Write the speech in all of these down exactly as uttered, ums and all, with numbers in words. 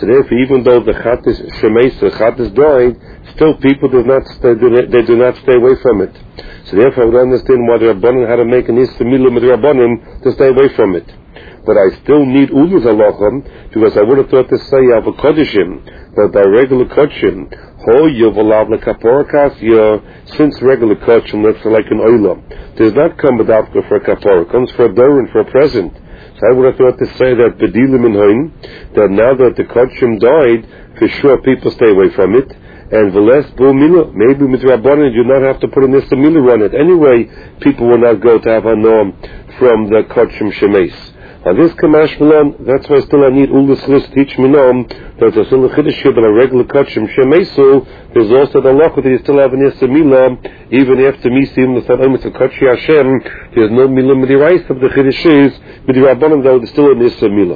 So therefore, even though the Chatas Shemesa, Chatas died, still people do not stay, they do not stay away from it. So therefore, I would understand why the Rabbanim had to make an Issa Milah with the Rabbanim to stay away from it. But I still need Ulus Halachim, because I would have thought to say Ava Kodeshim, that by regular Kodeshim, Ho Yovalav Lekaporakas, since regular Kodeshim, let's say like an Oilam, does not come with Afka for a Kapora, it comes for a Doran, for a present. So I would have thought to say that Bedilim in Hoin, that now that the Kodeshim died, for sure people stay away from it. And Veles Bu Milah, maybe with Rabbanan you do not have to put an Issa Milah on it. Anyway, people will not go to have a norm from the Kodeshim Shemes. Now this Kamash Milan, that's why still I need Ulas Chlis to teach me now that there's still a Chiddush here, but a regular Kodeshim Shemesu, there's also the Locha that you still have an Issa Milah, even after me seeing the Salam, it's a Kodshi Hashem, there's no Milah Midirais of the Chiddush is, with the Rabbanan though, there's still an Issa Milah.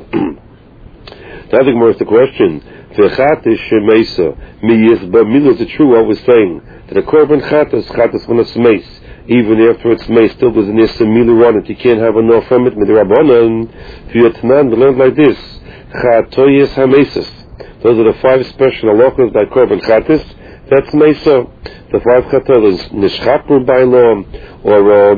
The other more is the question, the Chatas Shemesa, Mi Yisba Milah, is it true what we're saying, that a Korban Chatas, Chatas when it's Meis, even after it's made, still there's an Issa Milah on it. You can't have enough from it. With the Rabbanan, V'yatnan, we learned like this: Chatoyes HaMesas. Those are the five special halachas by Korban Chatas. That's Mesa. The five Chatos, Nishchapu by law, or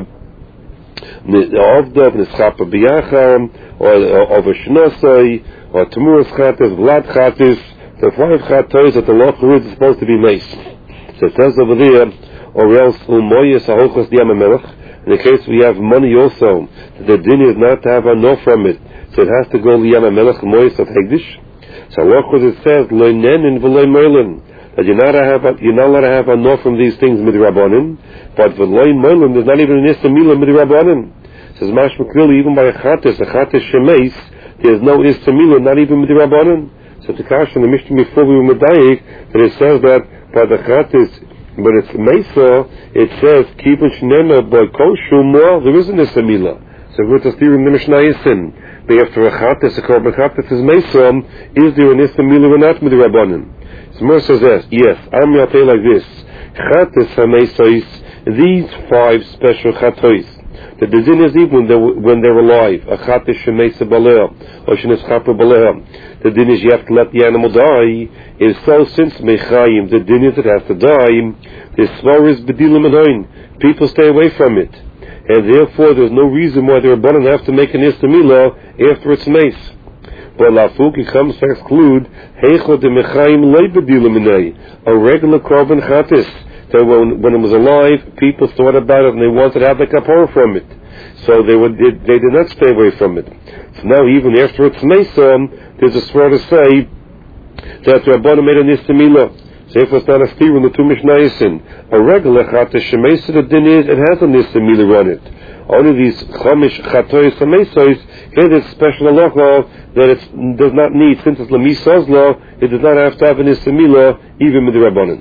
Ovdov Nischapu Biyacham, or Ovashnosai, or Tamuras Chatas, Vlad Chatas. The five Chatos that the halacha is supposed to be Mesa. So it says over there. Or else, umoyes ahochos diyamelech. In the case we have money also, the din is not to have enough from it, so it has to go liyamelech umoyes of hegdish. So what it says, loy nenin v'loy moilin, that you're not have you're not allowed to have enough from these things midrabanan, but v'loy moilin, there's not even an Issa Milah midrabanan. It says mashma clearly, even by a chatas, a chatas shemeis, there's no Issa Milah, not even midrabanan. So the kash in the Mishnah before we were medayik, that it says that by the chatas. But it's Mesa, it says, Kibun Shnena by Koshumah, there isn't a Samila. So we're to steer in the Mishnah Yisin. But after a Chatas, a Korban Chatas is Mesa, is there an Issamila or not with the Rabbanim? So Mer says yes, yes, I'm going to tell you like this. Chatas HaMesais, these five special Chatois, the din is even when they're, when they're alive, a Chatas Shemesa Baleh, or Shenes Chapa Baleh, the din is you have to let the animal die. Is so since Mechayim, the din is it has to die, the Svar is Bedilim Enoin. People stay away from it. And therefore there's no reason why the Rabbanan have to make an Issa Milah after it's mace. But Lafuki comes to exclude Heichot de Mechayim Lei Bedilim Enoi, a regular Korban Chatas. So when, when it was alive, people thought about it and they wanted to have the kapor from it. So they would they, they did not stay away from it. So now even after it's Mesa, there's a swear to say that Rabbanan made an Issa Milah. So if it's not a steer in the two Mishnayos, a regular Chatas Shemesa, the din is, it has an Issa Milah on it. Only these Chamish Chatois Hamesos, here there's special halacha that it does not need, since it's Lamisas law, it does not have to have an Issa Milah, even with the Rabbanan.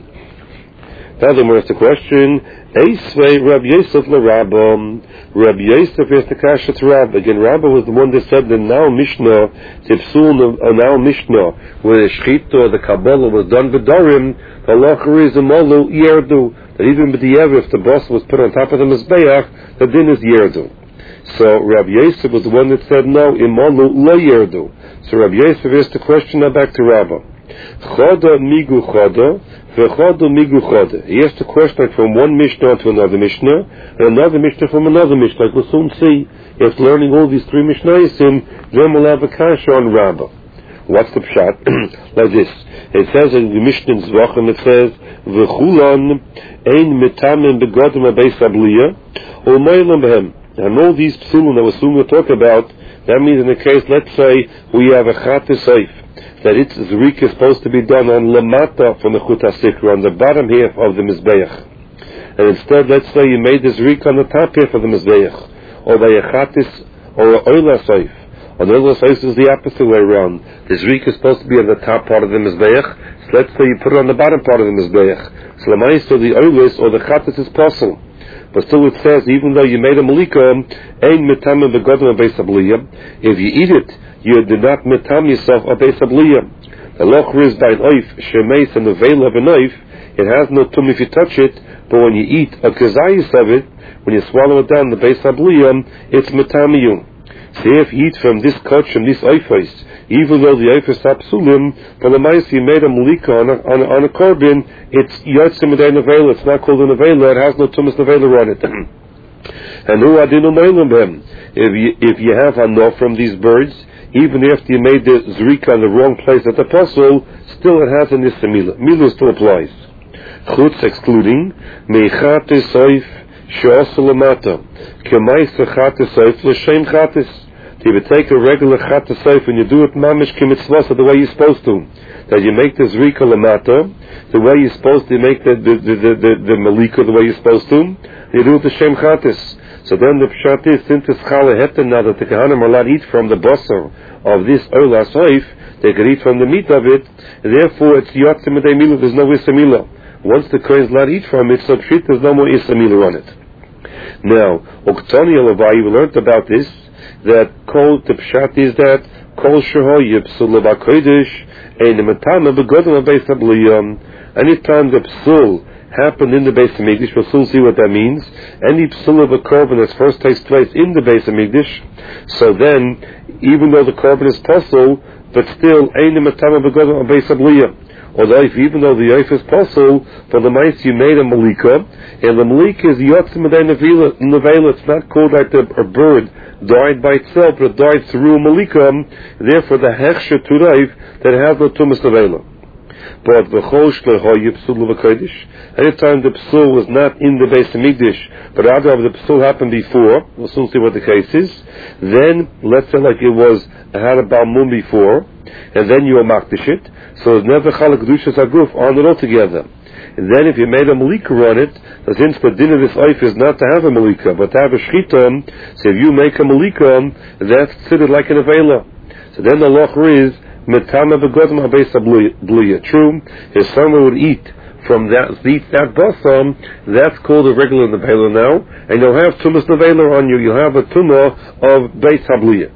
Now then, we're asked the question, Eisvei Rabbi Yosef LeRabba. Rabbi Yosef is the Kasha to Rabba. Again, Rabba was the one that said the Now Mishnah, Tipsul Now Mishnah, where the Shechita, the Kabbalah was done with Dorim, the halacha is a Molu Yerdu, that even with the Yev, if the boss was put on top of the Mizbeach, the din is Yerdu. So Rabbi Yosef was the one that said no, Imolu Lo Yerdu. So Rabbi Yosef is the question now back to Rabba. Choda Migu Choda, V'choda Migu Choda. He asked the question from one Mishnah to another Mishnah, and another Mishnah from another Mishnah. Like we'll soon see, after learning all these three Mishnahs, then we'll have a kasha on Rabbah. What's the pshat? Like this. It says in the Mishnah in Zvachim, it says, V'chulan ein mitamim begodim abeis abliya, u'maylam behem. And all these psulim that we'll soon will talk about, that means in the case, let's say, we have a chatis seif, that its zrik is supposed to be done on lamata from the chut hasikra, on the bottom half of the mizbeach. And instead, let's say you made the zrik on the top half of the mizbeach, or by a chatis, or a oila seif. On the oila seif is the opposite way around. The zrik is supposed to be on the top part of the mizbeach, so let's say you put it on the bottom part of the mizbeach. So the so the oilis, or the chatis is possible. But still it says, even though you made a malika, ein mitamim begodim abeis abliya, if you eat it, you did not mitam yourself abeis abliya. The loch is by an oif, shemeis, and the veil of an oif, it has no tum if you touch it, but when you eat a kazayis of it, when you swallow it down, the beis abliya, it's mitam you. So if you eat from this koch, from this oifos, even though the oifos are psulim, for the mice you made a malika on a, on a, on a korban, it's yotzim adei nevela, it's not called a nevela, it has no tumas nevela on it. And who adinu meilim b'hem? If you, if you have enough from these birds, even after you made the zrika in the wrong place at the puzzle, still it has an istamila. Mila still applies. Chutz excluding, meichate soif, she'osu lamata, k'maisa chate soif, l'shem chates. You would take a regular chate soif and you do it mamish k'mitzvasa the way you're supposed to. That you make the zrika lamata, the way you're supposed to make the, the, the, the, the, the malika the way you're supposed to, you do it the shem chates. So then the pshat is, since it's chala heten now that the Kohanim are allowed to eat from the basar of this ola soif, they can eat from the meat of it, and therefore it's yotzim adei mila, there's no isamila. Once the Kohen is allowed to eat from it, so treat there's no more isamila on it. Now, Oktoni Alavai, we learned about this, that kol, the pshat is that, kol sheho yipsul l'bakodesh, and the matama begodel beis habliyam, anytime the psul happened in the Beis Hamikdash, we'll soon see what that means. Any psul of a korban that first takes place in the Beis Hamikdash, so then, even though the korban is puzzle, but still, ein matama begodel beis habliyam. Although, if, even though the oif is puzzle, for the mice you made a malika, and the malika is yotzim adei nevela, it's not called like the, a bird died by itself, but it died through a malika, therefore the hechsher turaif that has no tumas nevela. But v'chosh lehoyi psul l'v'kodesh. Anytime the psul was not in the Beis Hamikdash, but rather the psul happened before, we'll soon see what the case is, then, let's say like it was, it had a balmum before, and then you makdish it, so it's never chalak kedushas haguf on it altogether. And then if you made a malika on it, the since the din of this oif is not to have a malika, but to have a shchita, so if you make a malika, that's considered like an avela. So then the loch is, Metama begodem habeis habliya. True, if someone would eat from that, eat that basam, that's called a regular nevela now, and you'll have tumas nevela on you. You'll have a tumah of beis habliya.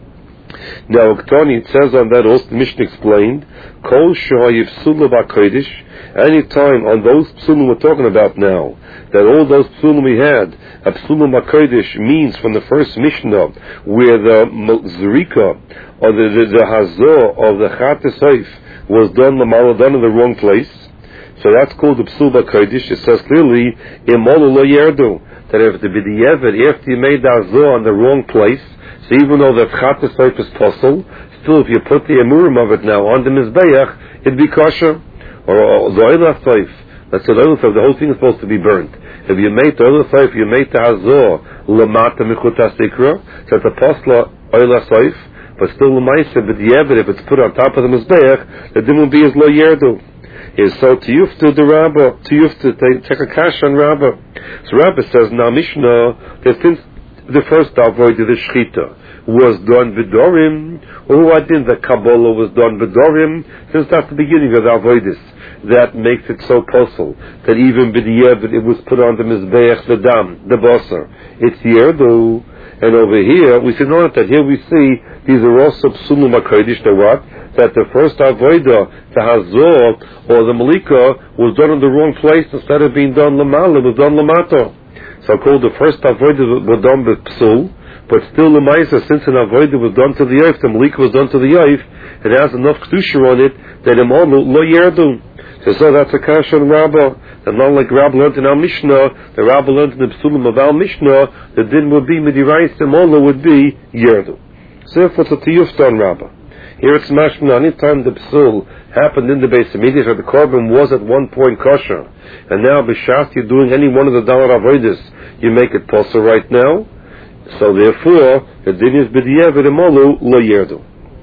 Now, Oktoni, it says on that also, the Mishnah explained, Kol shehoyiv psula b'kodesh, any time on those psulim we're talking about now, that all those psulim we had, a psulim b'kodesh means from the first Mishnah, where the zrika, or the, the, the hazor of the chate soif was done, lamala, done in the wrong place, so that's called the psul b'kodesh. It says clearly, imolu lo yerdu, that if the b'di'evet, after you made the hazor in the wrong place, so even though the chate soif is possible, still if you put the emurim of it now on the mizbeach, it'd be kosher. Or the oil soif, let's say the oil soif, the whole thing is supposed to be burnt. If you made the oil soif, you made the hazor lamata michut hasikra, so it's a posla oil soif, but still l'maisa, but yevet, if it's put on top of the mizbeach, the din will be as lo yerdu. Is so to yuftu the rabba, to yuftu, take a kash on rabba. So rabba says, now Mishnah, that since the first avoid the shchita was done vidorim, or who did the Kabbalah was done vidorim, since that's the beginning of the avoidis, that makes it so possible that even b'di'evet it was put on the mizbeach, the dam, the basar. It's yerdu, and over here we see not that here we see these are also psulim hakodesh. The what? That the first avodah, the hazor or the malika, was done in the wrong place instead of being done lamala, it was done lamato. So called the first avodah was done with psul. But still, the Maisa, since an avodah was done to the Yoif, the Malika was done to the Yoif, it has enough Kedusha on it that im Olu lo yerdu. So, so that's a Kasha on Rabbah. And not like Rabbah learned in our Mishnah, the Rabbah learned in the Psulim of our Mishnah, the din would be Midirais, im Olu would be yerdu. So therefore, it's a Tiyufta on Rabbah. Here it's Mashma, any time the Psul happened in the Beis Hamikdash, or the Korban was at one point kosher, and now B'shas you're doing any one of the Dalar Avodas, you make it possible right now. So therefore, the din is b'di'evet emolu lo yerdu.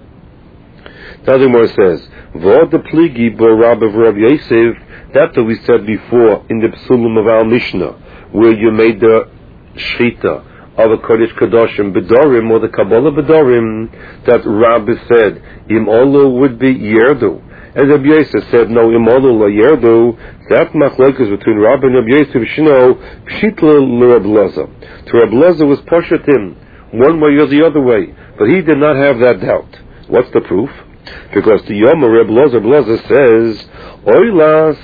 Now the Gemara says, "V'od the pligi bo Rabbi Rav Yosef." That's what we said before in the Psulim of our Mishnah, where you made the shchita of a kodesh kadoshim bedorim or the Kabbalah bedorim. That Rabbi said im olu would be yerdu, and Rabbi Yosef said no, im olu lo yerdu. That machlokes between Rabbi and Rabbi Yosef Shino pshitla l'Rab Loza. To Rab Loza was poshet him one way or the other way, but he did not have that doubt. What's the proof? Because the Yom Rab Loza, Rab Loza says, Oilas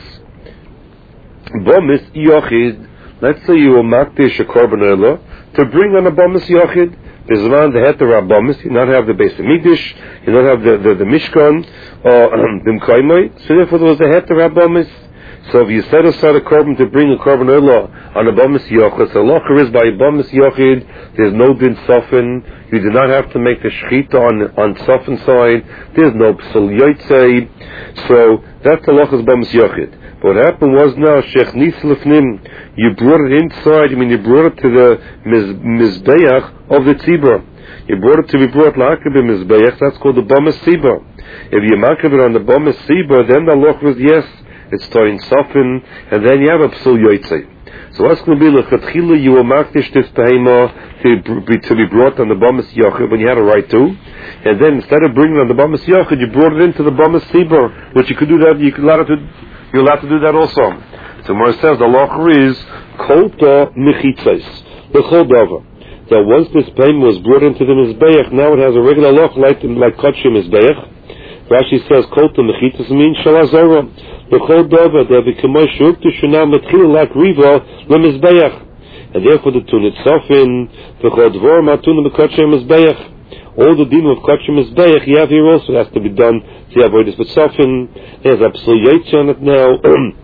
bomis yochid. Let's say you will makdish a korban olah to bring on a bomis yochid. Bizman the heter Rabbamis, you not have the Beis Hamikdash, you not have the the, the Mishkan or the Mkaimai. So therefore, there was the heter Rabbamis. So if you set aside a korban to bring a korban olah on a bamis yochid, so locher is by bamis yochid, there's no din sofin. You do not have to make the shechita on on sofin side. There's no psul yotzei. So that's the locher is bamis yochid. But what happened was now shech nis lefnim. You brought it inside. I mean, you brought it to the mizbeach of the tzibur. You brought it to be brought la'akib mizbeach. That's called the bamis tzibur. If you makib it on the bamis tzibur, then the locher is yes. It's toin sofin, and then you have a psul yotzei. So what's going to be lechatchila? You will makdish this behema to be to be brought on the bamis yochid when you had a right to, and then instead of bringing it on the bamis yochid, you brought it into the bamis tzibur, which you could do that. You could allow to. You're allowed to do that also. So Mor says the locher is kolta mechitzos the choldava. That once this behema was brought into the mizbeach, now it has a regular loch like like kodshim mizbeach. Rashi says kolta mechitzos means shalazara. The whole dava that become shuk to shana matchil like riva lemizbeach, and therefore the tun itself in the whole dvar matun bekachem mizbeach. All the din of kachem mizbeach you have here also has to be done. See avoid this, but sofin there's absolute on it now.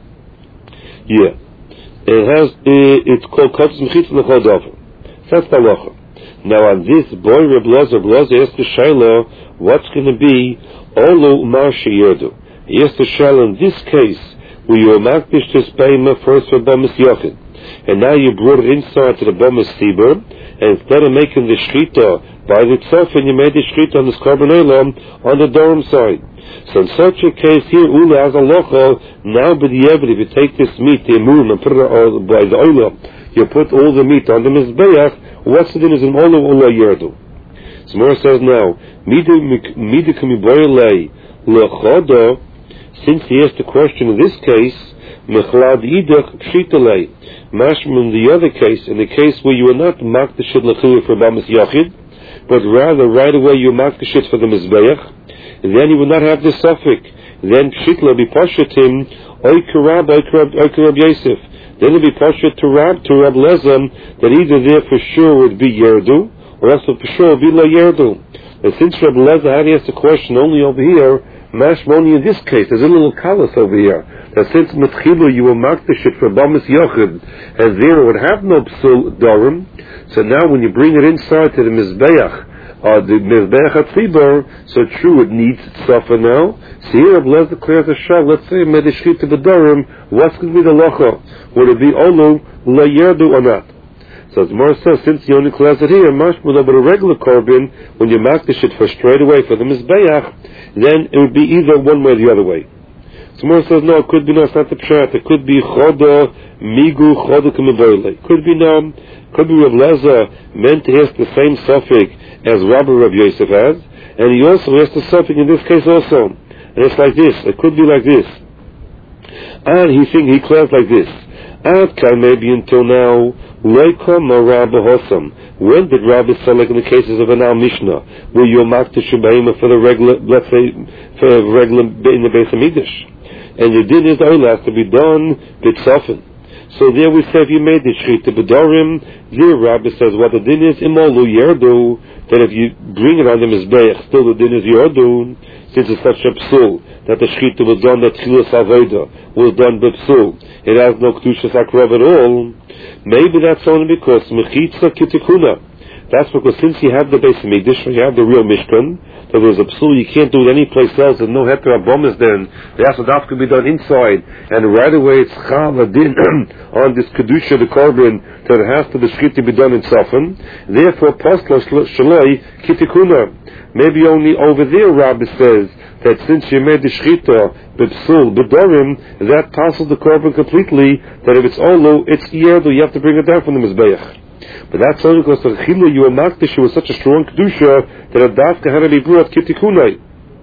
Yeah, it has uh, it's called kachem mechitz the whole dava. That's the halacha. Now on this boy Reb Lazar, Reb Lazar asked the Shaila, what's going to be olu mar sheyerdu? Yes, the shell in this case, where you makdish this payment first for bamis yochid, and now you brought it inside to the bamis tzibur, and instead of making the shchita by itself, and you made the shchita on this korban olam on the dorm side. So in such a case here, ula has a locha. Now, by the evidence, if you take this meat, the emun, and put it on, by the olam, you put all the meat on the mizbeach. What's the din is in olam ula yerdu? So Mor says now, midu kamiboylei lechodo. Since he asked the question in this case, mechlad idach pshitalei, mashman the other case, in the case where you are not makdashit lechil for bamis yachid, but rather right away you makdashit for the mizbeach, then you will not have this suffix. Then pshitla be pashatim oikarab oikarab Yosef. Then it will be pashat to Rab to Rab Lezam that either there for sure would be yerdu, or else for sure would be la yerdu. And since Rab Lezam had asked the question only over here, mashmoni in this case, there's a little callous over here. That since Metchilu you will mark the shit for Bamis Yochid, and there it would have no psul dorim, so now when you bring it inside to the Mizbeach, or the Mizbeach HaTzibur, so true it needs suffer now. So here Reb Lezer declares a shah, let's say Medishchit to the dorim, what's going to be the locha? Would it be Olu, La Yerdu or not? So as Mar says, since you only declares it here, mashmul but a regular korban, when you mark the shit for straight away for the Mizbeach, then it would be either one way or the other way. So Mar says, no, it could be no, it's not the pshat. It could be choda, migu, choda k'mevoyle. Could be no, could be Reb Lezer meant to ask the same suffix as Rabbi Reb Yosef has, and he also asked the suffix in this case also. And it's like this, it could be like this. And he think he declares like this. Ad kai maybe until now, Leikom or Rabbi Hossam. When did Rabbi say, like in the cases of an Al Mishnah, where you're marked to Shabbaima for the regular, let's say, for the regular in the Beis Hamikdash? And your din is all has to be done b'tzofen. So there we say if you made the shchita b'dorim, there Rabbi says what the din is imolu yerdu, that if you bring it on the mizbeach, still the din is yerdu, since it's such a psul that the shchita was done, that chilas aveda was done b'psul. It has no kedushas akrav at all. Maybe that's only because mechitza kitikuna. That's because since you have the Beis Hamikdash, you have the real Mishkan, so there's a psul, you can't do it any place else, there's no heter abomas then, the asadaf can be done inside, and right away it's chav adin on this kedusha, the korban, that it has to the shchita be done in Safan, therefore pasla shaloi kitikuna. Maybe only over there Rabbi says, that since you made the shchita, b'psul, b'dorim, that passes the korban completely, that if it's olu, it's yerdu, you have to bring it down from the mizbeach. But that's only because the chilu you makdish was such a strong kedusha that a dafka had to be brought kitikunai.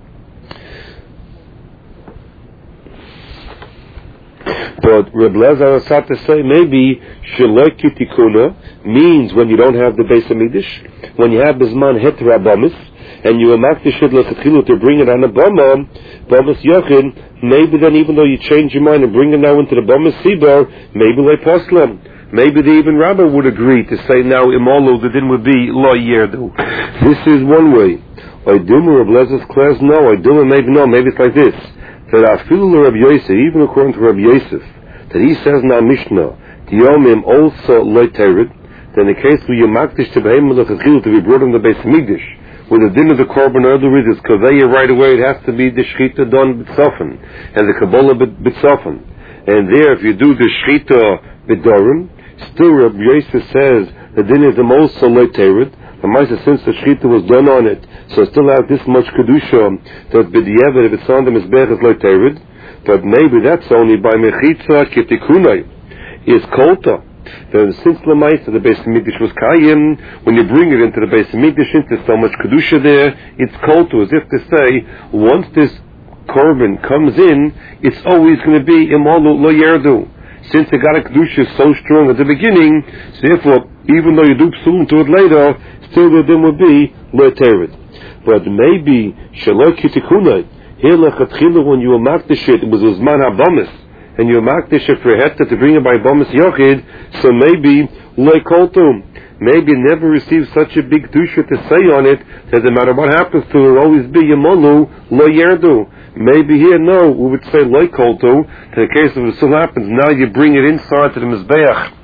But Reb Lezer had to say maybe shaloi kitikuna means when you don't have the Beis Hamikdash, when you have bisman heter abamis, and you makdish it lechilu to bring it on a bama, bamas yachin, maybe then even though you change your mind and bring it now into the bamas sibar, maybe like poslam. Maybe the even Rabbi would agree to say now Imolu, the din would be Lo Yerdu. This is one way. Oiduma Reb Lezer's class, no. Oiduma maybe no. Maybe it's like this. That Afilu Reb Yosef, even according to Reb Yosef, that he says now Mishnah, Diyomim also Lo Terid, then the case where you makdish to Behem L'Chachil to be brought in the Beis Mikdash, with the din of the Korban Order is Kaveya right away, it has to be the Shechita done B'tzofen, and the Kabbalah B'tzofen. And there, if you do the Shechita B'dorim, still Rabbi Yosef says the din is the most Lo Terid. The Maisa, since the Shechita was done on it, so it still has this much Kedusha, that B'diavad, if it's on the Mizbech, is Lo Terid. But maybe that's only by Mechitza Kitikunai, is Kolta. Then since the Maisa, the Beis Mikdash was Kayim, when you bring it into the Beis Mikdash, there's so much Kedusha there, it's Kolta, as if to say, once this Korban comes in, it's always going to be Imalu Lo Yerdu. Since the God of Kedusha is so strong at the beginning, so therefore, even though you do psulim to it later, still the din would be Lo Terid. But maybe, Shaloi Kitikunai, here lechatchila, when you makdish it, it was Uzman HaBamis, and you makdish it for Heta to bring it by Bamis Yochid, so maybe Lo Koltum. Maybe never received such a big Kedusha to say on it, that no matter what happens to it, will always be Yemolu Lo Yerdu. Maybe here, no, we would say Lo Koltu. In the case of it still happens, now you bring it inside to the Mizbeach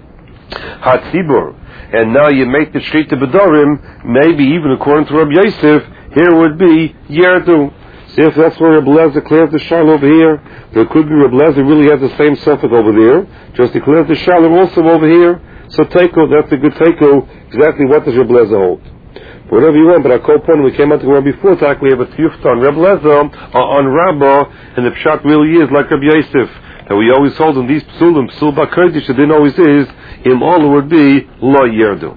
HaTzibur, and now you make the Shechita B'dorim, maybe even according to Rabbi Yosef, here would be Yerdu. See if that's where Rabbi Lezer clears the shal over here. There could be Rabbi Lezer really has the same suffix over there, just he clears the shal also over here. So Teiko, that's a good Teiko, exactly what does Rabbi Lezer hold. Whatever you want, but our core point, we came out to where before, talk, we have a tiyufta on Rabbi Lezer, uh, on Rabbah, and the pshat really is like Rabbi Yosef, that we always hold in these psulim, psul ba'kodesh, the din always is, im all would be Lo Yerdu.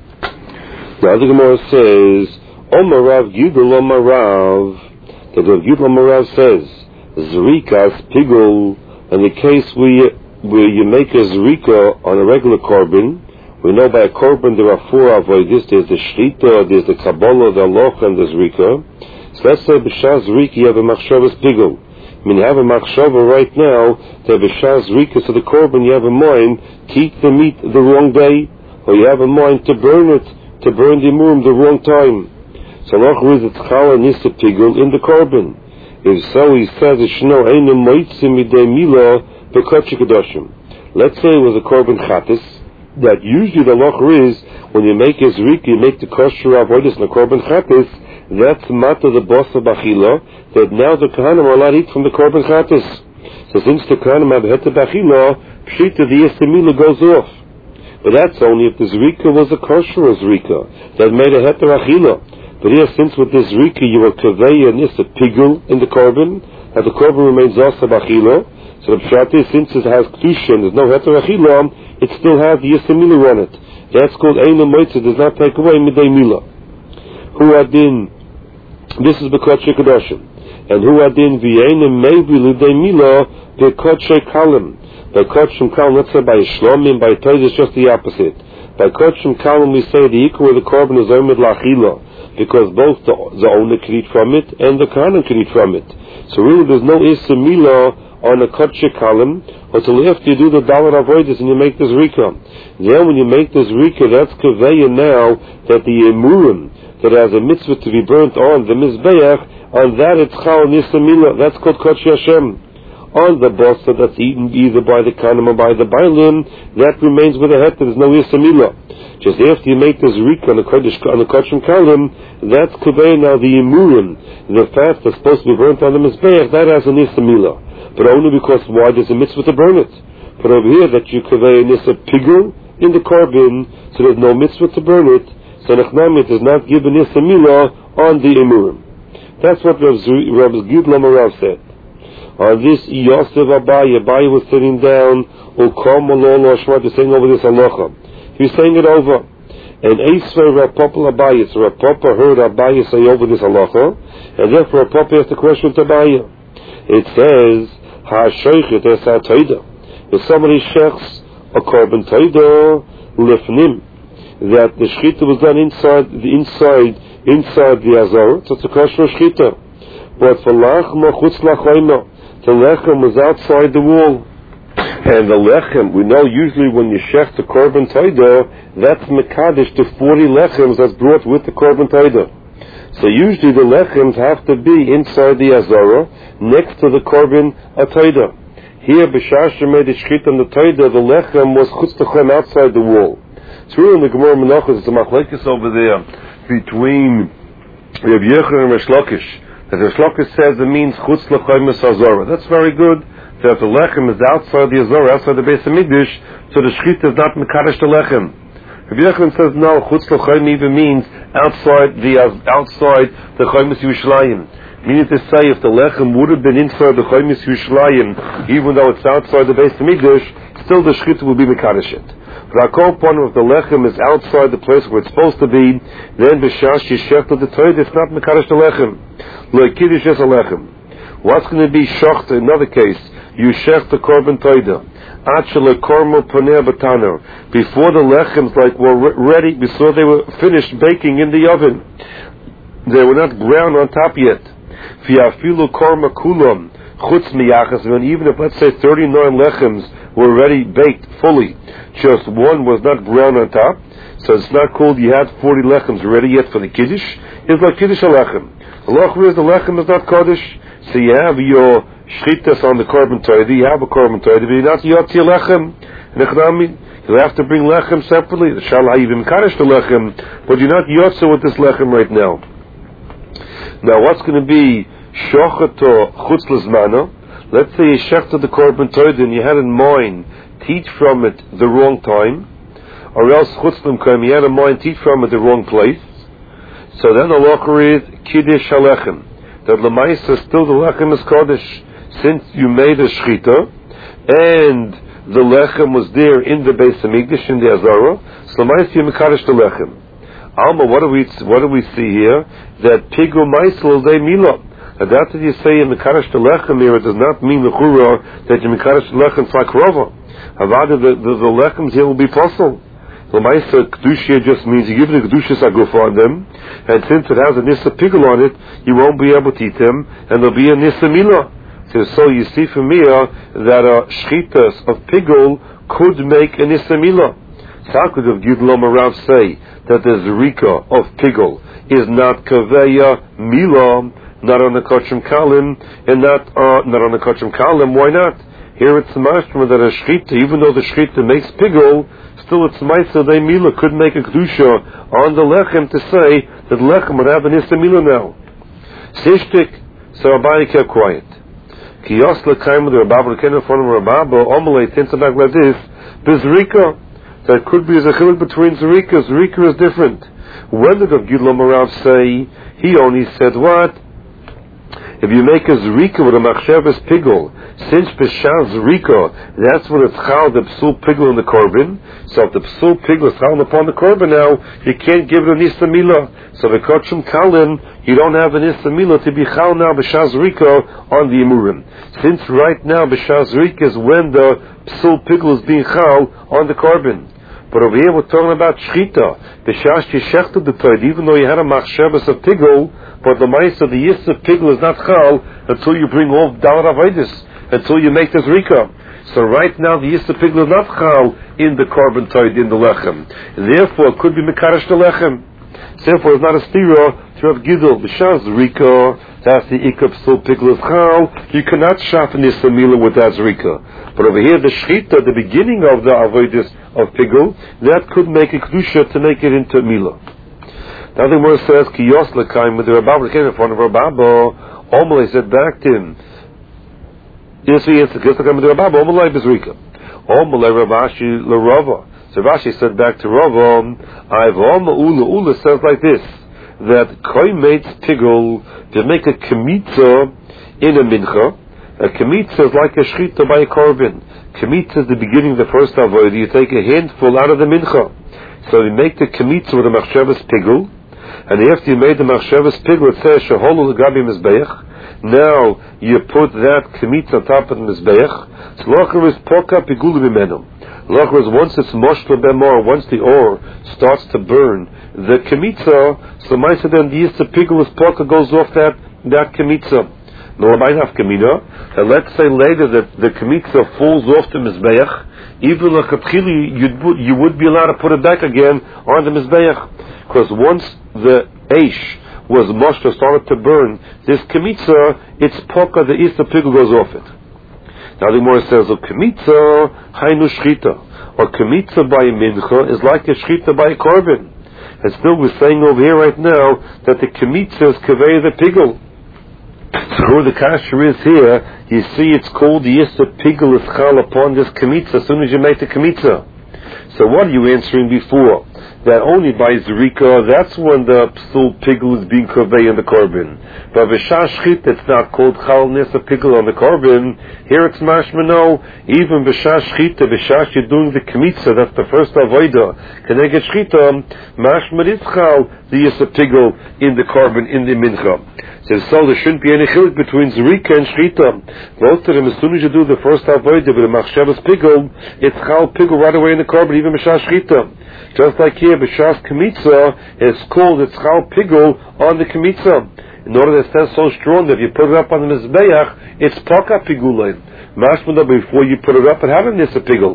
Now the Gemara says, Omar Rav Gidul Omar Rav, that Rav Gidul Omar Rav says, Zrikas Pigul, in the case where, where you make a Zrika on a regular korban, we know by a korban there are four avoidis. There's the Shechita, there's the Kabbalah, the Aloch, and the Zrika. So let's say b'shas Zrika you have a Machshavas Pigul. I mean, you have a Machshava right now, that b'shas Zrika, so the korban you have a mind to eat the meat the wrong day, or you have a mind to burn it, to burn the murum the wrong time. So Aloch is it's Chala Nisa Pigul in the korban. If so, he says, Shno Einu Moitzim Midei Mila B'Kodesh Kedoshim. Let's say it was a korban Chatis, that usually the halacha is, when you make a zrika, you make the kosher avodas and the korban chatis, that's mata the boss of bachila, that now the kahanim are allowed to eat from the korban chatis. So since the kahanim have heta bachila, pshita the yesemila goes off. But that's only if the zrika was a kosher zrika, that made a heta bachila. But here, since with this zrika you are kaveya and a pigul in the korban, and the korban remains also bachila, so the pshat is, since it has kedusha and there's no heta bachila, it still has the Yesemila on it. That's called Eina Moitza, does not take away Midei Mila. Who adin, this is B'Kodesh Kedoshim. And who adin V'yeina maybe Lidei Mila B'Kodesh Kalim. By Kodesh Kalim, let's say by Shlomim, by Toyd, it's just the opposite. By Kodesh Kalim we say the equal of the korban is Omed Lachila, because both the, the owner can eat from it and the Kohanim can eat from it. So really there's no Yesemila on a Kodesh Kalim, until after you do the Dalar Avoidus and you make this Rika. Then when you make this Rika, that's Kaveya now, that the Emurim, that has a mitzvah to be burnt on the Mizbeach, on that it's Chal Nisamila, that's called Kodesh Hashem. On the bossa that's eaten either by the Kanim or by the Bailim, that remains with the Het, there's no Yisamila. Just after you make this Rika on the Kodesh on the Kodesh Kalim, that's Kaveya now, the Emurim, the fat that's supposed to be burnt on the Mizbeach, that has a Nisamila. But only because why there's a mitzvah to burn it. But over here that you convey a pigul in the korban, so there's no mitzvah to burn it, so Nechnamit does not give a nisa milah on the emurim. That's what Rabbi Gidul Rav said. On this Yosef Abaye, Abaye was sitting down, Ukom Malol Ashmat is saying over this halacha. He was saying it over. And Eisvei Rav Papa Abaye, so Rav Papa heard Abaye say over this halacha, and therefore Rav Papa asked the question to Abaye. It says, Ha-shoichet es ha-toida. If somebody shechs a korban toida lifnim, that the shechita was done inside the inside inside the azor, so it's a kosher shechita. But for lachma chutz lachoyma, the lechem was outside the wall. And the lechem, we know usually when you shech the korban toida, that's mekadesh to forty lechems that's brought with the korban toida. So usually the lechems have to be inside the azara, next to the korban toida. Here, b'shasha made the shchit on the toida, the lechem was chutz lechem outside the wall. It's really in the Gemara Menachos, it's a machlekes over there between Reb Yochanan and Resh Lakish. That Resh Lakish says it means chutz lechem azara. That's very good. That the lechem is outside the azara, outside the Beis Hamikdash, so the shchit is not mekadesh the lechem. Rabbi Yochanan says no, chutz l'chaim even means outside the outside the Chaimus Yerushalayim. Meaning to say, if the lechem would have been inside the Chaimus Yerushalayim, even though it's outside the Beis Hamikdash, still the shchit will be mekadesh it. But our core point of the lechem is outside the place where it's supposed to be, then b'shash yeshech the Torah, it's not mekadesh the lechem. Lo kiddush es a lechem. What's going to be shocht in another case? You shech the korban toida. Actually, kormo poneh batano. Before the lechems like were ready, before they were finished baking in the oven, they were not brown on top yet. Fiafilu korma kulam chutz miyachas. And even if let's say thirty-nine lechems were already baked fully, just one was not brown on top, so it's not called you had forty lechems ready yet for the kiddush. It's like kiddush alechem. The lachur is the lechem is not kaddish. So you have your shchitas on the korban toida, you have a korban toida, but you're not yotzi lechem. You'll have to bring lechem separately. The shalai even kaddish the lechem, but you're not yotzi with this lechem right now. Now, what's going to be shochato chutz lezmano? Let's say you shechted the korban toida and you had in mind teach from it the wrong time, or else chutz lemkom you had in mind teach from it the wrong place. So then the lachur is kiddush halechem. That lemaisa still the lechem is kodesh, since you made a shchita and the lechem was there in the Beis Hamikdash in the Azara. So lemaisa you mekadesh the lechem. Alma, what do we what do we see here? That pigu maisel de mila. And that's what you say in mekadesh the lechem here. It does not mean the chura that you mekadesh the lechem sakrova. However, the the, the lechems here will be possible. The Maisa Kedushia just means you give the Kedushas Aguf on them, and since it has a Nissa Pigul on it, you won't be able to eat them, and there'll be a Nissa Mila. So, so you see from here that a Shchitas of Pigul could make a Nissa Mila. So how could have Gidlom Arav say that the Zerika of Pigul is not Kaveya Mila, not on the Kochim Kalim, and not, uh, not on the Kochim Kalim? Why not? Here it's the mashma that a Shchita, even though the Shchita makes Pigul, still it's Maisa de Mila could make a Kedusha on the Lechem to say that Lechem would have an Issa Mila now. Sishtik, so Abaye kept quiet. Kiyos Lekaim with the Rabba, the Ken in front of Rabba, Omelay, tends back like this, Bezrika, that could be a chiluk between Zerika. Zerika is different. When did the Gidlom Arav say, he only said what? If you make a Zerika with a Machshavas Pigul, since B'Shaz Zerika, that's what it's called the Psul Pigul in the Korban. So if the Psul Pigul is called upon the Korban now, you can't give it an Issa Mila. So the Kochim Kalim, you don't have an Issa Mila to be chal now B'Shaz Zerika on the Imurim. Since right now B'Shaz Zerika is when the Psul Pigul is being chal on the Korban. But over here we're talking about Shchita. B'Shaz Yeshechta the Toid, even though you had a Machshavas of Pigul, but the Maisa, the Yis of Pigul is not chal until you bring all Dalar Avaydis, until you make this Rika. So right now the Yis of Pigul is not chal in the Korban Toid, in the Lechem. And therefore it could be Mekadesh the Lechem. Therefore it's not a stira to have Gidol. B'Shaz Rika, that's the Ikab Psul Pigul is chal. You cannot shaf in Yis of Mila with that Rika. But over here the Shchita, the beginning of the Avaydis of Pigul, that could make a Kedusha to make it into Mila. Now the Gemara says, Kiyos Lekaim, with the Rabba came in front of Rabba, Omelay said back to him, yes, he answered, Kiyos Lekaim with the Rabba, Omelay Bezrika. Omelay Rabashi L'Rava. So Rashi said back to Rava, I've Oma Ula, Ula says like this, that Koi mates Pigul, to make a Kemitza in a Mincha. A Kemitza is like a Shchita by a Korban. Kemitza is the beginning of the first avodah. You take a handful out of the Mincha. So you make the Kemitza with a Machshavas Pigul, and after you made the Machshavas Pigul, it says Sheholu L'Gabi Mizbeach. Now you put that Kemitza on top of the Mizbeach. So Locher is Poka Pigul B'Menu. Locher is once it's Moshla B'Mor, once the ore starts to burn the Kemitza, so Maisa then the Yisra Pigul is Poka goes off that, that Kemitza. No, that let's say later that the Kemitza falls off the Mizbeach, even like a you would be allowed to put it back again on the Mizbeach. Because once the Eish was Moshe started to burn, this Kemitza, its poka, the Easter pigel goes off it. Now the Gemara says, "Of Kemitza, Hainu Shchita." Or Kemitza by a Mincha is like a Shchita by a Korban. And still we're saying over here right now that the Kemitza is Kaveh the pigel. So who the kasher is here, you see it's called the Easter pigel is chal upon this Kemitza as soon as you make the Kemitza. So what are you answering before? That only by Zerika, that's when the psul pigel is being kaveh in the korban. But b'shas shchit, it's not called chal nesa pigel on the korban. Here it's mashmano, even b'shas shchita, b'shas you're doing the kemitza, that's the first avodah. Keneged shchita, mashman is chal the yisa pigel in the korban, in the mincha. So, so there shouldn't be any chilik between Zerika and shchita. Both of them, as soon as you do the first avodah with the machshavas pigel, it's chal pigel right away in the korban, even b'shas shchita. Just like here, b'shas kemitza, it's called it's chal pigul on the kemitza. In order that it says so strong that if you put it up on the mizbeach, it's paka pigulain. Mashmada before you put it up and have it nisa pigul.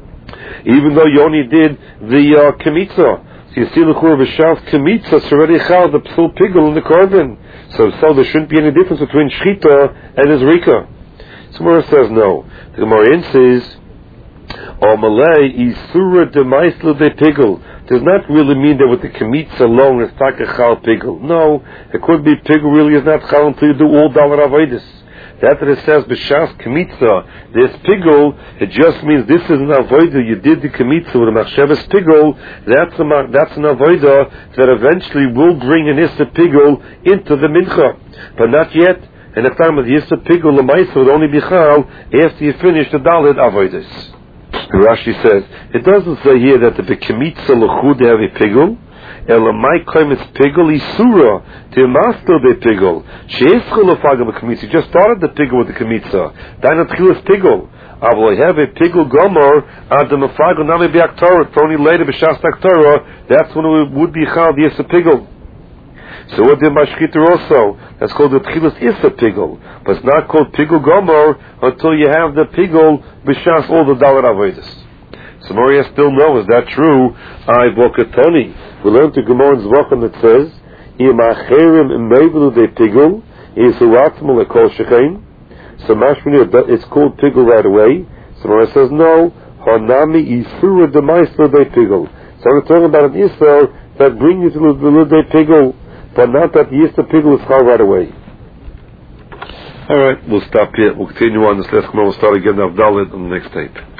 Even though you only did the uh, kemitza, so you see the chur b'shas kemitza, it's already chal the psul pigul in the korban. So, so there shouldn't be any difference between shchita and Zerika. So Gemara says no. The Gemara says, or Malay Isura de Maisla de Pigel does not really mean that with the Kemitza alone it's not a Chal Pigel. No, it could be Pigel really is not Chal until you do all Dalar Avodas. That that it says B'Shas Kemitza, this Pigel, it just means this is an Avodah. You did the Kemitza with a Machshavas Pigel, that's, a, that's an Avodah that eventually will bring an Issa Pigel into the Mincha. But not yet. And the time of the Issa Pigel, the Maisla would only be Chal after you finish the Dalit Avodas. Rashi says, it doesn't say here that the Bekemitza L'chud have a pigul, Elamai Kaimitz pigul Isura, the master de pigul. Sheeschel L'faga Bekemitza, you just started the pigul with the Kemitza. Dainat Chilas pigul. Avol have a pigul gomer, Adam Afaga Nami Be'aktorah, it's only later B'shas Aktorah, that's when it would be Chal the Issa pigul. So what did Mashkita also? That's called the Tchilas Issa pigul. But it's not called pigul gomer until you have the pigul b'shas all the Dalar Avodas. So Maria still knows, is that true? I Bokatoni. We learned the Gemara in Zvachim that says, Im acherim imevelu de pigul, is uatmu lekol shechein. So mashmini, it's called pigul right away. So Maria says, no, hanami isura de maisla de pigul. So we're talking about an Isra that brings you to the de pigul, but not that the Yista pigul is chal right away. Alright, we'll stop here. We'll continue on this last Gemara. We'll start again Avdalit on the next tape.